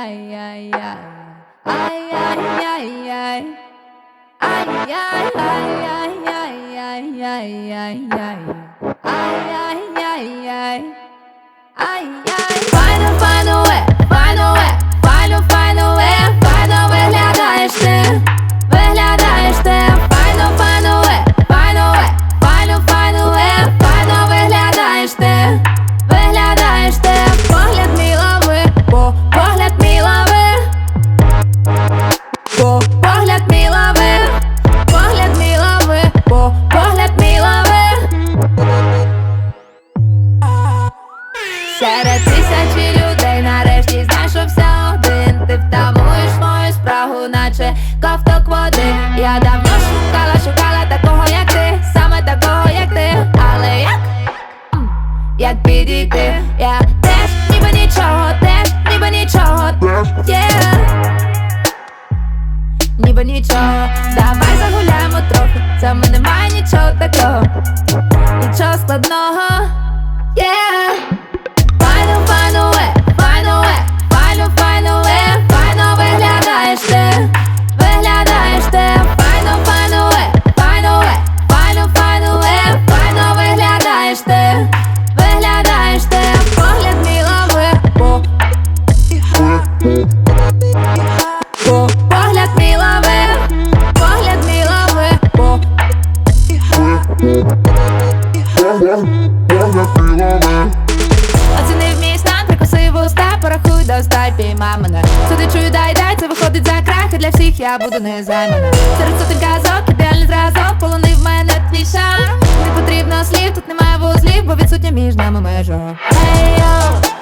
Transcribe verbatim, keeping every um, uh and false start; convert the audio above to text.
Ай-яй-яй-яй, ай-яй-яй-яй, ай-яй-яй-яй-яй-яй-яй, ай-яй-яй-яй, ай-яй. Файно, файно, е, файно, е, файно, файно, е, файно виглядаєш ти, виглядаєш ти, файно, файно, е, файно, е, файно, файно, е, файно виглядаєш ти, виглядаєш ти, погляд мій лови, по погляд мій лови, по погляд мій лови, погляд мій лови, по погляд мій лови. Серед тисячі людей нарешті знайшовся один. Ти втамуєш мою спрагу, наче ковток води. Я давно шукала, шукала такого, як ти, саме такого, як ти. Але як? М, Як підійти? Я теж ніби нічого, теж ніби нічого, yeah. Ніби нічого, давай загуляємо трохи. В цьому немає нічого такого, нічого складного, yeah. Файно, файно, е, файно, е, файно, файно, е, файно виглядаєш ти, виглядаєш ти, файно, файно, е, файно, е, файно, файно, е, файно виглядаєш ти, виглядаєш ти, погляд мій лови, по по погляд мій лови, погляд мій лови, по оцінив мій стан, прикусив уста, порахуй до ста, піймай мене. Сюди чую, дай, дай, це виходить за крах, і для всіх я буду незаймана. Серед сотень казок, ідеальний зразок, полонив мене твій шар. Не потрібно слів, тут немає вузлів, бо відсутня між нами межа. Hey, yo.